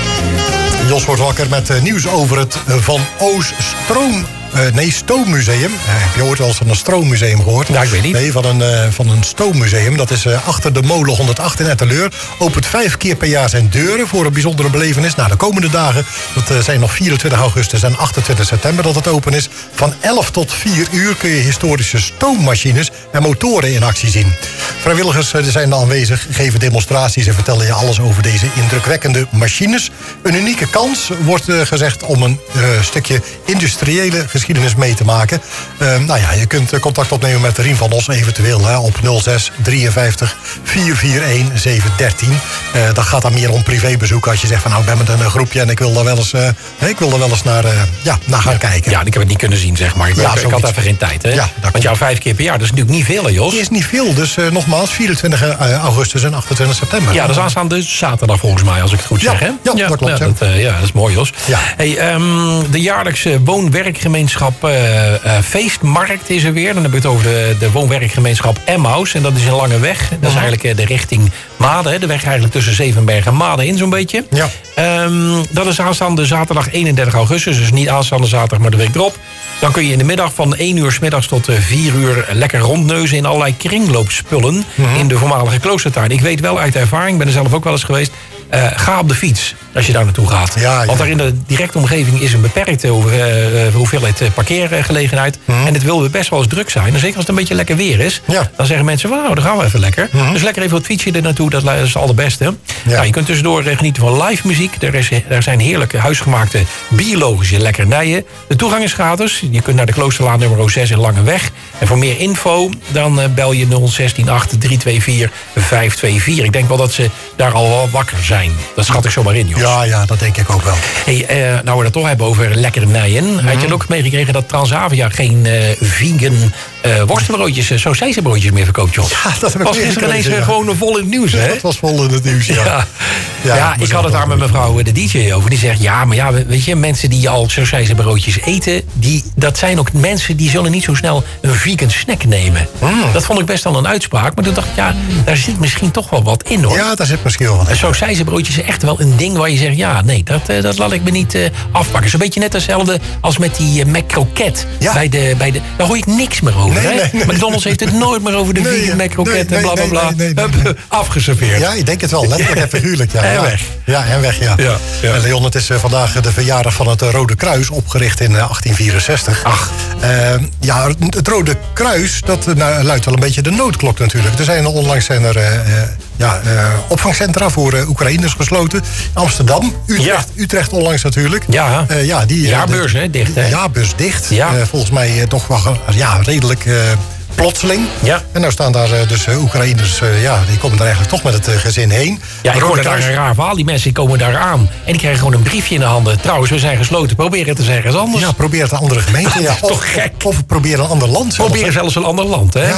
[SPEAKER 7] Jos wordt wakker met nieuws over het Van Oos Stoommuseum. Heb je ooit wel eens van een stroommuseum gehoord?
[SPEAKER 8] Ja, ik weet niet.
[SPEAKER 7] Nee, van een stoommuseum. Dat is achter de molen 108 in Etteleur. Opent 5 keer per jaar zijn deuren voor een bijzondere belevenis. Nou, de komende dagen, dat zijn nog 24 augustus en 28 september dat het open is. Van 11 tot 4 uur kun je historische stoommachines en motoren in actie zien. Vrijwilligers zijn dan aanwezig, geven demonstraties en vertellen je alles over deze indrukwekkende machines. Een unieke kans, wordt gezegd, om een stukje industriële geschiedenis mee te maken. Nou ja, je kunt contact opnemen met Rien van Os eventueel op 06 53 441 713. Dat gaat dan meer om privébezoek als je zegt van nou, ik ben met een groepje en ik wil daar wel eens, naar gaan kijken.
[SPEAKER 8] Ja, ik heb het niet kunnen zien, zeg maar. Ik had even geen tijd, hè?
[SPEAKER 7] Ja,
[SPEAKER 8] want jouw 5 keer per jaar, dat is natuurlijk niet veel, hè, Jos?
[SPEAKER 7] Het is niet veel, dus nogmaals 24 augustus en 28 september.
[SPEAKER 8] Ja, dat is aanstaande zaterdag volgens mij, als ik het goed zeg, hè?
[SPEAKER 7] Ja, dat klopt.
[SPEAKER 8] Dat is mooi, Jos.
[SPEAKER 7] Ja.
[SPEAKER 8] Hey, de jaarlijkse woon-werkgemeenschap Feestmarkt is er weer. Dan heb ik het over de woon-werkgemeenschap Emmaus. En dat is een lange weg. Dat is eigenlijk de richting Maden. Hè? De weg eigenlijk tussen Zevenberg en Maden in, zo'n beetje.
[SPEAKER 7] Ja.
[SPEAKER 8] Dat is aanstaande zaterdag 31 augustus. Dus niet aanstaande zaterdag, maar de week erop. Dan kun je in de middag van 1 uur 's middags tot 4 uur lekker rondneuzen in allerlei kringloopspullen in de voormalige kloostertuin. Ik weet wel uit ervaring, ben er zelf ook wel eens geweest. Ga op de fiets als je daar naartoe gaat.
[SPEAKER 7] Ja.
[SPEAKER 8] Want daar in de directe omgeving is een beperkte hoeveelheid parkeergelegenheid. En het wil best wel eens druk zijn. En zeker als het een beetje lekker weer is.
[SPEAKER 7] Ja.
[SPEAKER 8] Dan zeggen mensen van nou, dan gaan we even lekker. Dus lekker even wat fietsje er naartoe, dat is het allerbeste.
[SPEAKER 7] Ja.
[SPEAKER 8] Nou, je kunt tussendoor genieten van live muziek. Er zijn heerlijke huisgemaakte biologische lekkernijen. De toegang is gratis. Je kunt naar de Kloosterlaan nummer 6 in Langeweg. En voor meer info dan bel je 016 8 324 524. Ik denk wel dat ze daar al wel wakker zijn. Dat schat ik zomaar in, Jos.
[SPEAKER 7] Ja, dat denk ik ook wel.
[SPEAKER 8] Hey, nou we dat toch hebben over lekkernijen. Had je ook meegekregen dat Transavia geen vegan worstenbroodjes, sausijzenbroodjes meer verkoopt, Jos?
[SPEAKER 7] Ja, dat heb ik
[SPEAKER 8] was gisteren ineens gewoon vol in het nieuws, hè?
[SPEAKER 7] Dat was vol in het nieuws, ja.
[SPEAKER 8] Ja, ik had het daar met mevrouw de DJ over. Die zegt, ja, maar ja, weet je, mensen die al sausijzenbroodjes eten, dat zijn ook mensen die zullen niet zo snel een vegan snack nemen. Dat vond ik best wel een uitspraak. Maar toen dacht ik, ja, daar zit misschien toch wel wat in, hoor.
[SPEAKER 7] Ja, daar zit misschien wel wat in.
[SPEAKER 8] Sausijzenbroodjes is echt wel een ding waar je zegt, ja, nee, dat laat ik me niet afpakken. Zo'n beetje net hetzelfde als met die McCroket.
[SPEAKER 7] Ja.
[SPEAKER 8] Daar hoor ik niks meer over.
[SPEAKER 7] Nee,
[SPEAKER 8] hè?
[SPEAKER 7] nee.
[SPEAKER 8] McDonald's heeft het nooit meer over de vegan McCroket en bla bla bla.
[SPEAKER 7] Nee.
[SPEAKER 8] Afgeserveerd.
[SPEAKER 7] Ja, ik denk het wel. Letterlijk en figuurlijk. Ja.
[SPEAKER 8] En weg.
[SPEAKER 7] Ja, en weg, ja.
[SPEAKER 8] Ja.
[SPEAKER 7] En Leon, het is vandaag de verjaardag van het Rode Kruis, opgericht in 1864.
[SPEAKER 8] Ach.
[SPEAKER 7] Ja, het Rode Kruis, dat luidt wel een beetje de noodklok natuurlijk. Onlangs zijn er opvangcentra voor Oekraïners gesloten. Amsterdam, Utrecht onlangs natuurlijk.
[SPEAKER 8] Ja, jaarbeurs dicht, hè?
[SPEAKER 7] Jaarbeurs dicht.
[SPEAKER 8] Ja.
[SPEAKER 7] Volgens mij toch wel redelijk plotseling.
[SPEAKER 8] Ja.
[SPEAKER 7] En nou staan daar dus Oekraïners, die komen daar eigenlijk toch met het gezin heen.
[SPEAKER 8] Ja, ik hoorde daar een raar verhaal. Die mensen komen daar aan en die krijgen gewoon een briefje in de handen. Trouwens, we zijn gesloten. Probeer het eens ergens anders.
[SPEAKER 7] Ja, probeer het een andere gemeente.
[SPEAKER 8] Dat is toch gek?
[SPEAKER 7] Of probeer een ander land.
[SPEAKER 8] Probeer zelfs een ander land, hè?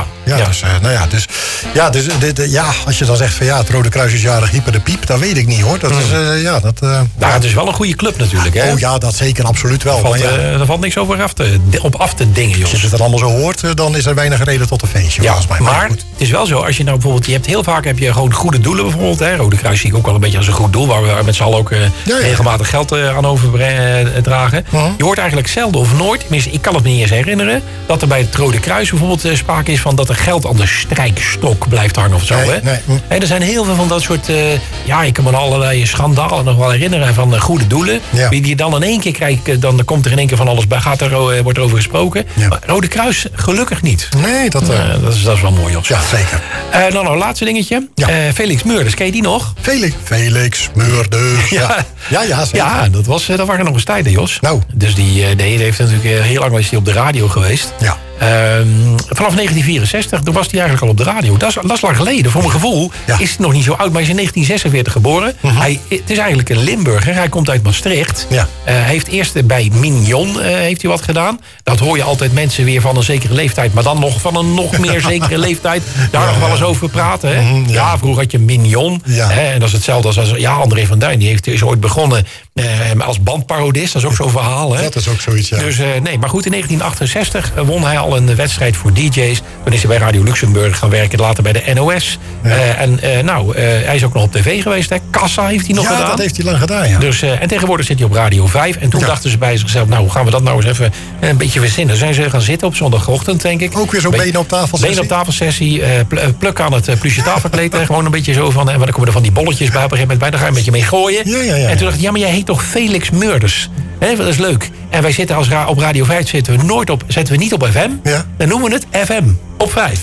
[SPEAKER 7] Ja. Als je dan zegt van het Rode Kruis is jarig, hyper de piep, dat weet ik niet, hoor. Dat is,
[SPEAKER 8] het is wel een goede club natuurlijk, hè?
[SPEAKER 7] Oh ja, dat zeker, absoluut wel.
[SPEAKER 8] Er valt niks over op af te dingen, Jos.
[SPEAKER 7] Als je het allemaal zo hoort, dan is er weinig reden tot een feestje.
[SPEAKER 8] Ja,
[SPEAKER 7] volgens mij.
[SPEAKER 8] Maar het is wel zo, als je nou bijvoorbeeld, je hebt heel vaak gewoon goede doelen bijvoorbeeld, hè? Rode Kruis zie ik ook wel een beetje als een goed doel, waar we met z'n allen ook regelmatig geld aan overdragen. Je hoort eigenlijk zelden of nooit, tenminste, ik kan het me niet eens herinneren, dat er bij het Rode Kruis bijvoorbeeld sprake is van dat er geld aan de strijkstok blijft hangen of zo.
[SPEAKER 7] Nee.
[SPEAKER 8] Er zijn heel veel van dat soort, ik kan me allerlei schandalen nog wel herinneren van goede doelen.
[SPEAKER 7] Ja.
[SPEAKER 8] Wie die dan in één keer krijgt, dan komt er in één keer van alles bij, wordt er over gesproken.
[SPEAKER 7] Ja.
[SPEAKER 8] Maar Rode Kruis gelukkig niet. niet?
[SPEAKER 7] Nee, dat
[SPEAKER 8] is wel mooi, Jos.
[SPEAKER 7] Ja, zeker.
[SPEAKER 8] Dan nog een laatste dingetje.
[SPEAKER 7] Ja.
[SPEAKER 8] Felix Meurders, ken je die nog?
[SPEAKER 7] Felix Meurders. Ja, zeker.
[SPEAKER 8] Ja, dat waren nog eens tijden, Jos.
[SPEAKER 7] Nou.
[SPEAKER 8] Dus die heeft natuurlijk heel lang was hij op de radio geweest.
[SPEAKER 7] Ja.
[SPEAKER 8] Vanaf 1964, toen was hij eigenlijk al op de radio. Dat is lang geleden. Voor mijn gevoel is hij nog niet zo oud, maar hij is in 1946 geboren. Het is eigenlijk een Limburger. Hij komt uit Maastricht.
[SPEAKER 7] Ja.
[SPEAKER 8] Heeft eerst bij Mignon heeft hij wat gedaan. Dat hoor je altijd mensen weer van een zekere leeftijd, maar dan nog van een nog meer zekere leeftijd. Daar nog wel eens over praten. Hè? Ja, vroeger had je Mignon.
[SPEAKER 7] Ja.
[SPEAKER 8] Hè? En dat is hetzelfde als André van Duin. Die is ooit begonnen als bandparodist. Dat is ook zo'n verhaal. Hè?
[SPEAKER 7] Dat is ook zoiets, ja.
[SPEAKER 8] Dus maar goed, in 1968 won hij al een wedstrijd voor DJ's. Toen is hij bij Radio Luxemburg gaan werken, later bij de NOS. Ja. Hij is ook nog op tv geweest. Hè? Kassa heeft hij nog gedaan.
[SPEAKER 7] Ja, dat heeft hij lang gedaan, ja.
[SPEAKER 8] Dus, en tegenwoordig zit hij op Radio 5. En toen dachten ze bij zichzelf, nou, hoe gaan we dat nou eens even een beetje verzinnen? Zijn ze gaan zitten op zondagochtend, denk ik.
[SPEAKER 7] Ook weer zo'n benen op tafel sessie.
[SPEAKER 8] Benen op tafel sessie. Pluk aan het plusje tafelkleed. Gewoon een beetje zo van, maar dan komen er van die bolletjes bij op een gegeven moment bij. Daar ga je een beetje mee gooien.
[SPEAKER 7] Ja.
[SPEAKER 8] En toen dacht ik, maar jij heet toch Felix Meurders? Dat is leuk. En wij zitten op Radio 5 zetten we niet op FM. Ja. Dan noemen we het FM op 5.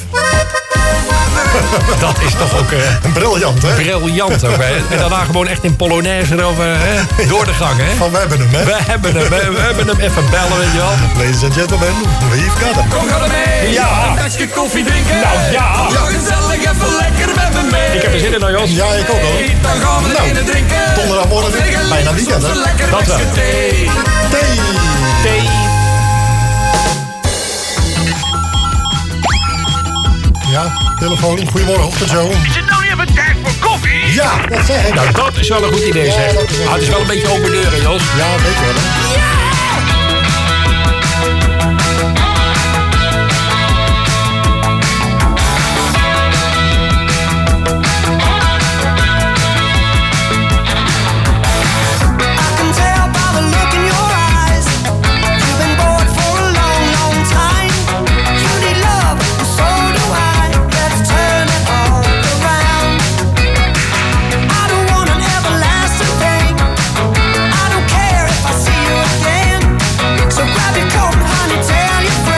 [SPEAKER 8] Dat is toch ook...
[SPEAKER 7] briljant, hè?
[SPEAKER 8] Briljant ook, hè? En daarna gewoon echt in Polonaise erover, door de gang, hè?
[SPEAKER 7] Van, we hebben hem, hè?
[SPEAKER 8] We hebben hem. Even bellen, weet je wel.
[SPEAKER 7] Ladies and gentlemen, we've got hem.
[SPEAKER 14] Kom, ga er mee!
[SPEAKER 8] Ja!
[SPEAKER 14] Een bakje koffie drinken!
[SPEAKER 8] Nou, ja!
[SPEAKER 14] Ja, gezellig, even lekker met me mee!
[SPEAKER 8] Ik heb er zin in, Jos.
[SPEAKER 7] Ja, ik ook, hoor.
[SPEAKER 14] Dan gaan we beginnen drinken!
[SPEAKER 7] Donderdagmorgen, bijna weekend, hè?
[SPEAKER 8] Dat wel. Thee!
[SPEAKER 7] Ja, telefoon. Goedemorgen, ochtendshow.
[SPEAKER 14] Is het nou niet even tijd voor koffie?
[SPEAKER 7] Ja, dat zeg ik.
[SPEAKER 8] Nou, dat is wel een goed idee, zeg. Het is wel een beetje open deuren, Jos.
[SPEAKER 7] Ja, weet je wel, hè?
[SPEAKER 14] Ja!
[SPEAKER 10] Grab your coat, honey, tell your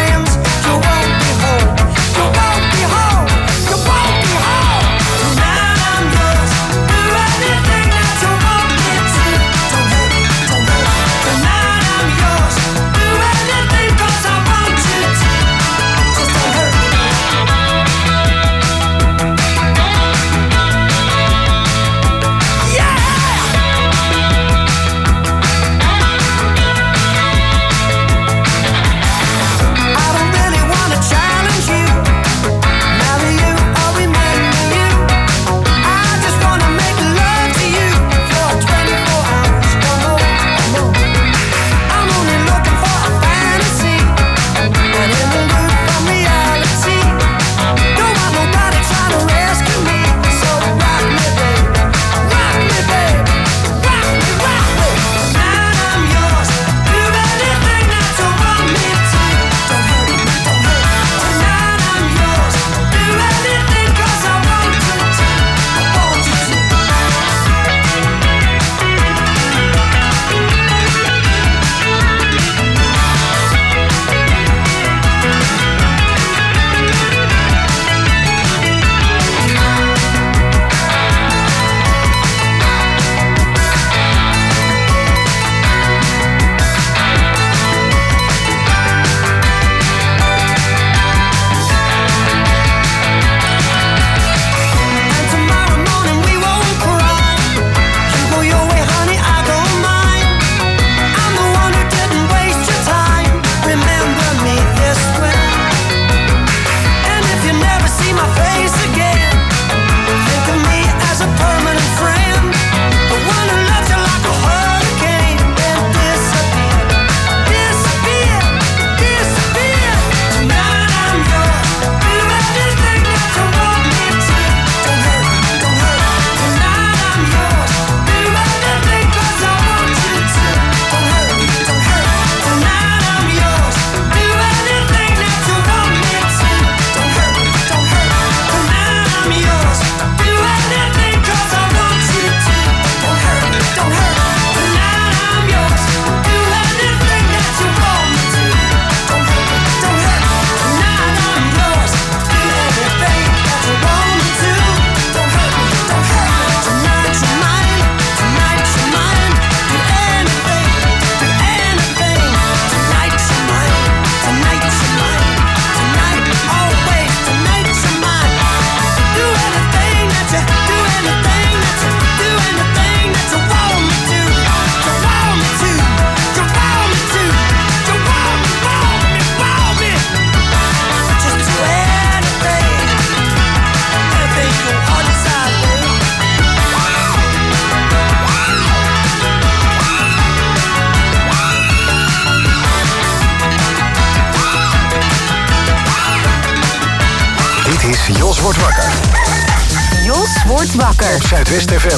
[SPEAKER 15] wordt wakker.
[SPEAKER 2] Op Zuidwest FM.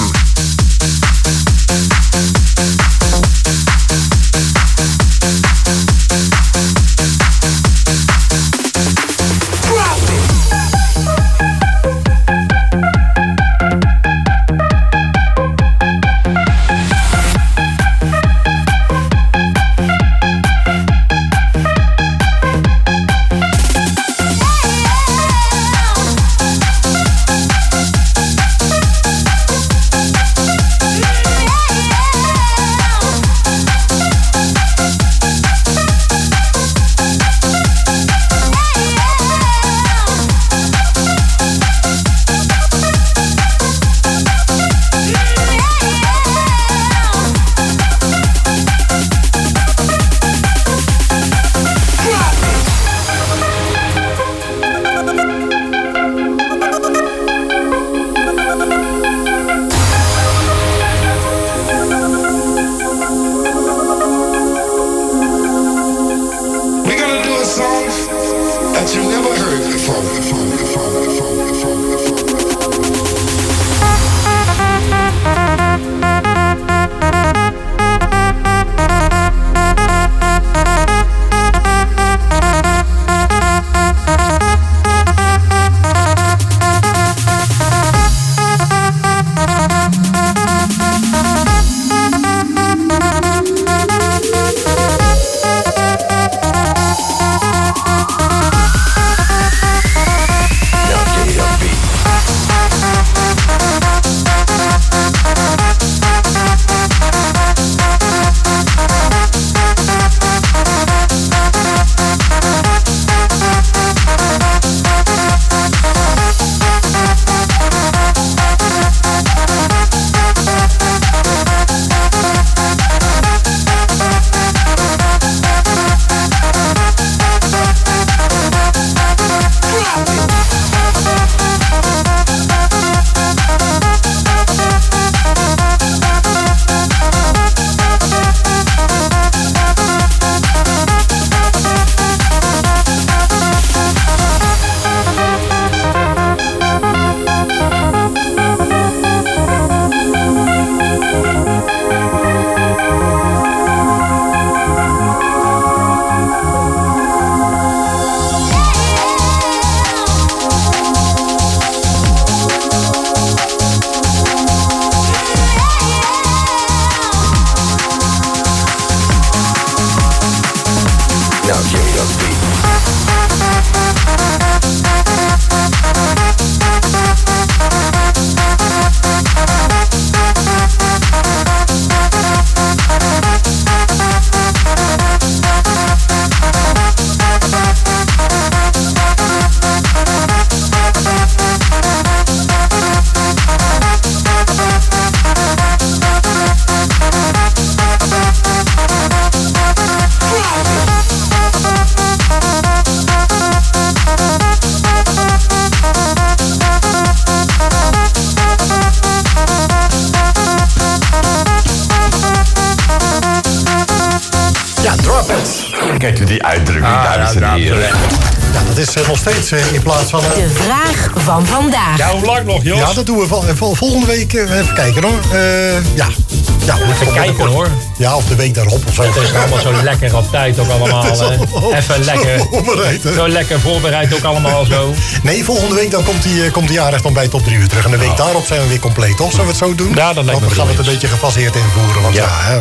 [SPEAKER 16] Kijk u die uitdrukking, dames en heren.
[SPEAKER 7] Ja, dat is nog steeds in plaats van...
[SPEAKER 15] De vraag van vandaag.
[SPEAKER 8] Ja, hoe lang nog, Jos?
[SPEAKER 7] Ja, dat doen we volgende week. Even kijken hoor. Ja,
[SPEAKER 8] even kijken hoor.
[SPEAKER 7] Ja, of de week daarop of zo.
[SPEAKER 8] Het is allemaal zo lekker op tijd ook allemaal. Even lekker. Zo lekker voorbereid ook allemaal zo.
[SPEAKER 7] Nee, volgende week dan komt die aardig dan bij Top 3 weer terug. En de week daarop zijn we weer compleet, toch? Zullen we het zo doen?
[SPEAKER 8] Ja, dan lijkt me
[SPEAKER 7] Dan gaan we het een beetje gefaseerd invoeren. Want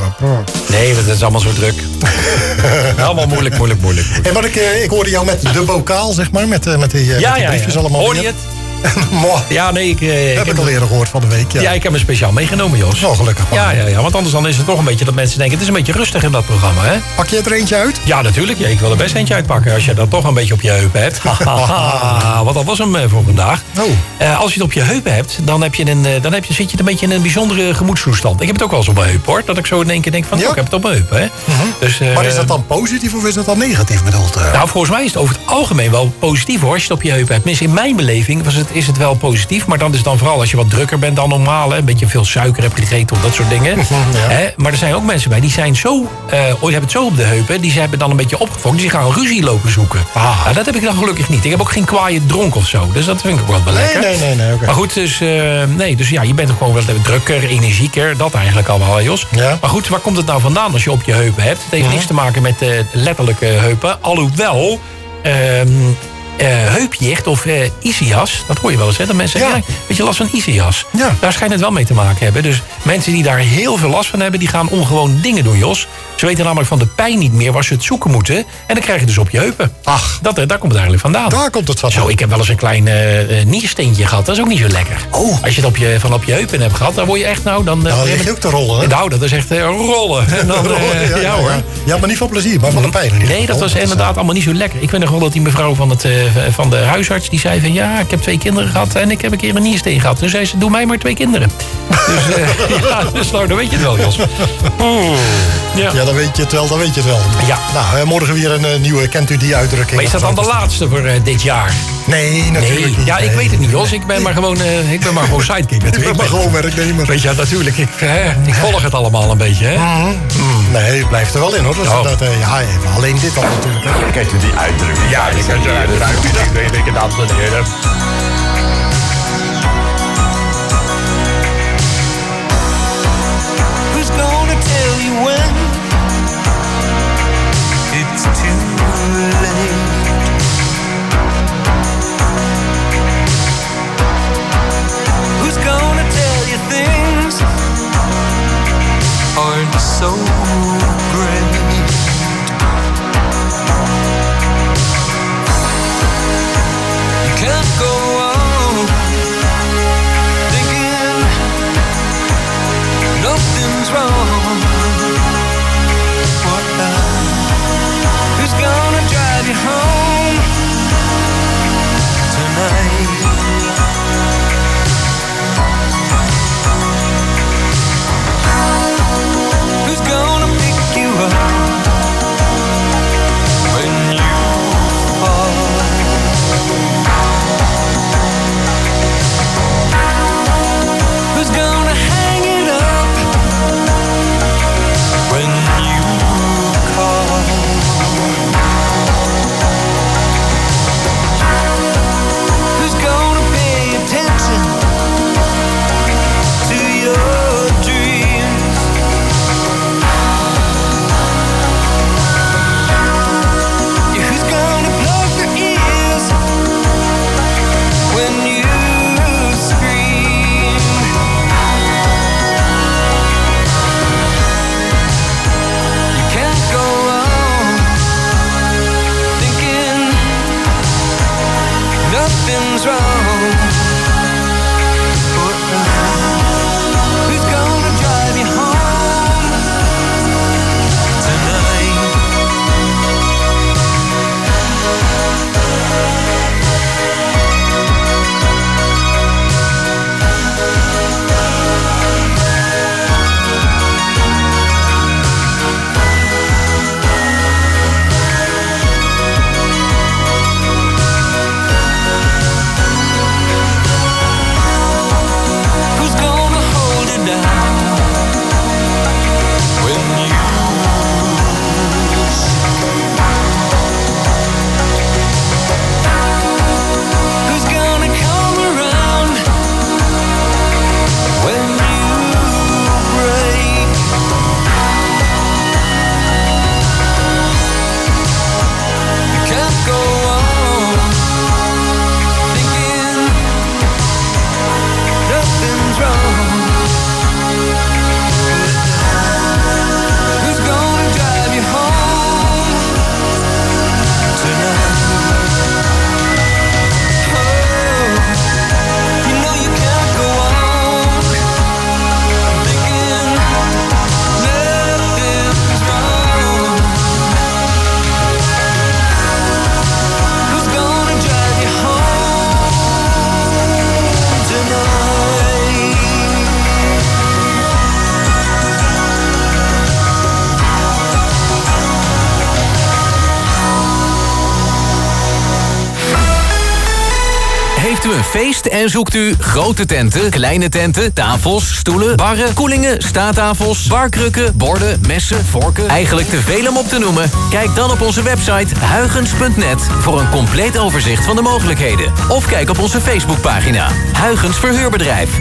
[SPEAKER 8] nee, dat is allemaal zo druk. Allemaal moeilijk.
[SPEAKER 7] Hey, maar ik hoorde jou met de bokaal, zeg maar. Met die briefjes allemaal.
[SPEAKER 8] Hoor je het? Ja, nee, ik
[SPEAKER 7] heb het al eerder gehoord van de week.
[SPEAKER 8] Ja, ik heb hem speciaal meegenomen, Jos.
[SPEAKER 7] Oh, gelukkig.
[SPEAKER 8] Ja, want anders dan is het toch een beetje dat mensen denken... het is een beetje rustig in dat programma, hè?
[SPEAKER 7] Pak je er eentje uit?
[SPEAKER 8] Ja, natuurlijk. Ja, ik wil er best eentje uitpakken als je dat toch een beetje op je heupen hebt. Want dat was hem voor vandaag. Als je het op je heupen hebt, dan zit je een beetje in een bijzondere gemoedstoestand. Ik heb het ook wel eens op mijn heup, hoor. Dat ik zo in één keer denk van, ik heb het op mijn heupen, hè? Dus,
[SPEAKER 7] maar is dat dan positief of is dat dan negatief bedoeld?
[SPEAKER 8] Nou, volgens mij is het over het algemeen wel positief, hoor. Als je het op je heupen hebt. Tenminste, in mijn beleving was het is het wel positief. Maar dat is dan vooral als je wat drukker bent dan normaal. Hè, een beetje veel suiker hebt gegeten of dat soort dingen.
[SPEAKER 7] Ja.
[SPEAKER 8] Hè, maar er zijn ook mensen bij die zijn zo... hebben het zo op de heupen. Die hebben dan een beetje opgefokt. Die gaan ruzie lopen zoeken. Nou, dat heb ik dan gelukkig niet. Ik heb ook geen kwaaie dronk of zo. Dus dat vind ik ook wel lekker.
[SPEAKER 7] Nee. Okay.
[SPEAKER 8] Maar goed, dus ja, je bent ook gewoon wel drukker, energieker. Dat eigenlijk al wel, Jos.
[SPEAKER 7] Ja.
[SPEAKER 8] Maar goed, waar komt het nou vandaan als je op je heupen hebt? Het heeft niks te maken met letterlijke heupen. Alhoewel... heupjicht of ischias, dat hoor je wel eens, hè? Dat mensen zeggen, weet je, last van ischias.
[SPEAKER 7] Ja.
[SPEAKER 8] Daar schijnt het wel mee te maken hebben. Dus mensen die daar heel veel last van hebben, die gaan ongewoon dingen doen, Jos. Ze weten namelijk van de pijn niet meer waar ze het zoeken moeten. En dan krijg je dus op je heupen.
[SPEAKER 7] Ach.
[SPEAKER 8] Daar komt het eigenlijk vandaan.
[SPEAKER 7] Daar komt het vandaan.
[SPEAKER 8] Zo, ik heb wel eens een klein niersteentje gehad. Dat is ook niet zo lekker.
[SPEAKER 7] Oh.
[SPEAKER 8] Als je het op je heupen hebt gehad, dan word je echt dan...
[SPEAKER 7] Nou, je ook te rollen, hè?
[SPEAKER 8] Nou, dat is echt rollen. En dan, ja, hoor.
[SPEAKER 7] Je had maar niet van plezier, maar van de pijn.
[SPEAKER 8] Nee, dat was inderdaad allemaal niet zo lekker. Ik weet nog wel dat die mevrouw van de huisarts, die zei van... ja, ik heb 2 kinderen gehad en ik heb een keer een niersteen gehad. Toen zei ze, doe mij maar 2 kinderen. Dus nou, dan weet je het wel, Jos.
[SPEAKER 7] Ja, dan weet je het wel,
[SPEAKER 8] Ja.
[SPEAKER 7] Nou, morgen weer een nieuwe, kent u die uitdrukking?
[SPEAKER 8] Maar is dat dan de laatste voor dit jaar?
[SPEAKER 7] Nee, natuurlijk niet.
[SPEAKER 8] Ja, ik weet het niet, Jos. Ik ben maar gewoon sidekick natuurlijk.
[SPEAKER 7] Ik ben maar gewoon werknemer.
[SPEAKER 8] Weet je, natuurlijk. Ik volg het allemaal een beetje, hè?
[SPEAKER 7] Nee, het blijft er wel in, hoor. Dus alleen dit al natuurlijk. Hè.
[SPEAKER 16] Kent u die uitdrukking?
[SPEAKER 8] Ja, ik kan je uitdrukking. Ik dames en heren.
[SPEAKER 6] Who's gonna tell you when it's too late? Who's gonna tell you things aren't so great? You can't go on thinking nothing's wrong. What now? Who's gonna drive you home tonight? Who's gonna pick you up when you fall? Who's gonna hang it up when you call?
[SPEAKER 17] Heeft u een feest en zoekt u grote tenten, kleine tenten, tafels, stoelen, barren, koelingen, staattafels, barkrukken, borden, messen, vorken? Eigenlijk te veel om op te noemen. Kijk dan op onze website huygens.net voor een compleet overzicht van de mogelijkheden. Of kijk op onze Facebookpagina. Huygens Verhuurbedrijf.